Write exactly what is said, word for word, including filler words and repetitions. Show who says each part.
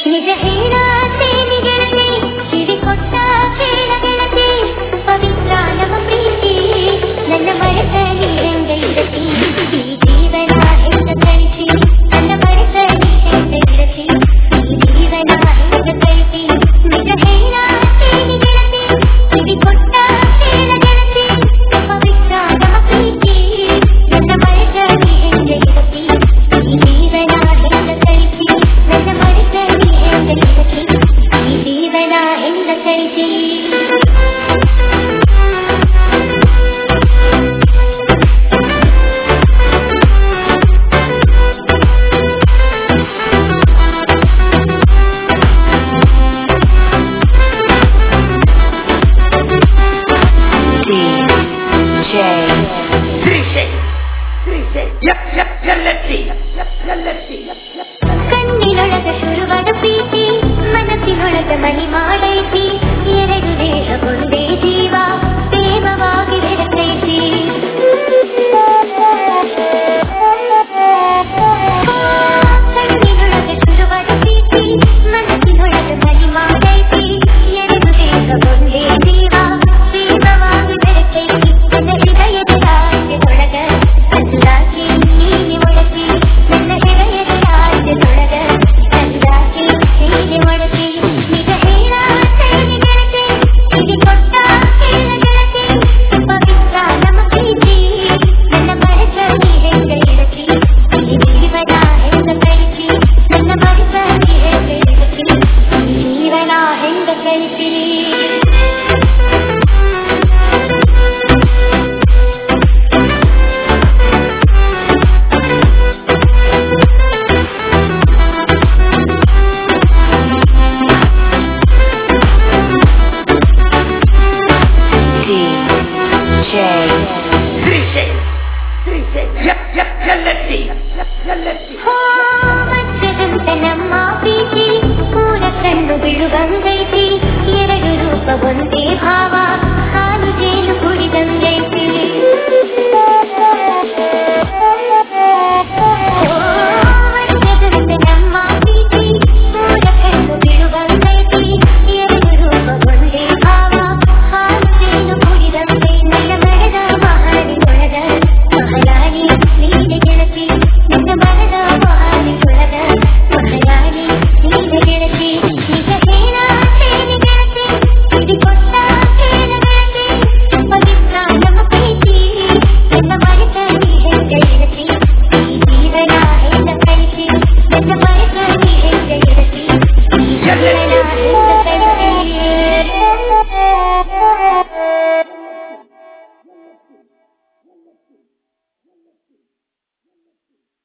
Speaker 1: ನಿಜ ಹೇಳಾತೇನೆ ಗೆಳತಿ, ಕಿವಿ ಕೊಟ್ಟ ಕೇಳ ಗೆಳತಿ, ಪವಿತ್ರ ನಮ್ಮ ಪ್ರೀತಿ ನನ್ನ ಮನಸ್ಸಲ್ಲಿ ಹೆಂಗೈರತಿ, ಈ ಜೀವನ ಹೆಂಗ ಕಳಿಸಿ ನನ್ನ ಮನಸ್ಸಲ್ಲಿ ಹೆಂಗೈರತಿ, ಈ ಜೀವನ ಹೆಂಗ ಕಳಿಸಿ. ನಿಜ ಹೇಳಾತೇನೆ ಗೆಳತಿ, ಕಿವಿ ಕೊಟ್ಟ ಕೇಳ ಗೆಳತಿ, ಪವಿತ್ರ ನಮ್ಮ ಪ್ರೀತಿ ನನ್ನ ಮನಸ್ಸಲ್ಲಿ ಹೆಂಗೈರತಿ, ಈ ಜೀವನ ಹೆಂಗ ಕಳಿಸಿ ನನ್ನ ಮನಸ್ಸಲ್ಲಿ ಹೆಂಗೈರತಿ, ಈ ಜೀವನ ಹೆಂಗ ಕಳಿಸಿ. ಕಣ್ಣಿನೊಳಗ ಶುರುವಾದ ಪ್ರೀತಿ ಮನಸ್ಸಿನೊಳಗ ಮನಿ ಮಾಡೈತಿ, ಎರಡು ದೇಹ ಒಂದೇ ಜೀವ ಪ್ರೇಮವಾಗಿ ಬೆರೆತೈತಿ. ಕಣ್ಣಿನೊಳಗ ಶುರುವಾದ ಪ್ರೀತಿ ಮನಸ್ಸಿನೊಳಗ ಮನಿ ಮಾಡೈತಿ, ಎರಡು ದೇಹ ಒಂದೇ ಜೀವ ಪ್ರೇಮವಾಗಿ ಬೆರೆತೈತಿ. ನನ್ನ ಹೃದಯದ ರಾಜ್ಯದೊಳಗ ಅಂದಾಜಿ ನೀನೆ ಒಳಸಿ, ನನ್ನ ಹೃದಯದ ರಾಜ್ಯದೊಳಗ ಅಂದಾಜಿ ನೀನೆ ಒಳಸಿ. ನಿಜ ಹೇಳಾತೇನೆ ಗೆಳತಿ, ಕಿವಿ ಕೊಟ್ಟ ಕೇಳ ಗೆಳತಿ, ಪವಿತ್ರ ನಮ್ಮ ಪ್ರೀತಿ ನನ್ನ ಮನಸ್ಸಲ್ಲಿ ಹೆಂಗೈರತಿ, ಈ ಜೀವನ ಹೆಂಗ ಕಳಿಸಿ ನನ್ನ ಮನಸ್ಸಲ್ಲಿ ಹೆಂಗೈರತಿ, ಈ ಜೀವನ ಹೆಂಗ ಕಳಿಸಿ. ಮಧ್ಯದಂತ ನಮ್ಮ ಪ್ರೀತಿ ಪೂರ ಕಣ್ಣು ಬಿಡುವಂಗೈತಿ, ಎರಡು ರೂಪ ಒಂದೇ ಭಾವ ಹಾಲು ಜೇನು ಕುಡಿದಂಗೈತಿ. ಮಧ್ಯದಂತ ನಮ್ಮ ಪ್ರೀತಿ ಪೂರ ಕಣ್ಣು ಬಿಡುವಂಗೈತಿ, ಎರಡು ರೂಪ ಒಂದೇ ಭಾವ ಹಾಲು ಜೇನು ಕುಡಿದಂಗೈ. ನನ್ನ ಮನದ ಮಹಾನಿಯೊಳಗ ಮಹಾರಾಣಿ ನೀನೆ ಗೆಳತಿ, ನನ್ನ ಮನದ ಮಹಾನಿಯೊಳಗ ಮಹಾರಾಣಿ ನೀನೆ ಗೆಳತಿ. ನಿಜ ಹೇಳಾತೇನೆ ಗೆಳತಿ, ಕಿವಿ ಕೊಟ್ಟ ಕೇಳ ಗೆಳತಿ, ಪವಿತ್ರ ನಮ್ಮ ಪ್ರೀತಿ ನನ್ನ ಮನಸ್ಸಲ್ಲಿ ಹೆಂಗೈರತಿ, ಈ ಜೀವನ ಹೆಂಗ ಕಳಿಸಿ ನನ್ನ ಮನಸ್ಸಲ್ಲಿ ಹೆಂಗೈರತಿ, ಈ ಜೀವನ ಹೆಂಗ ಕಳಿಸಿ.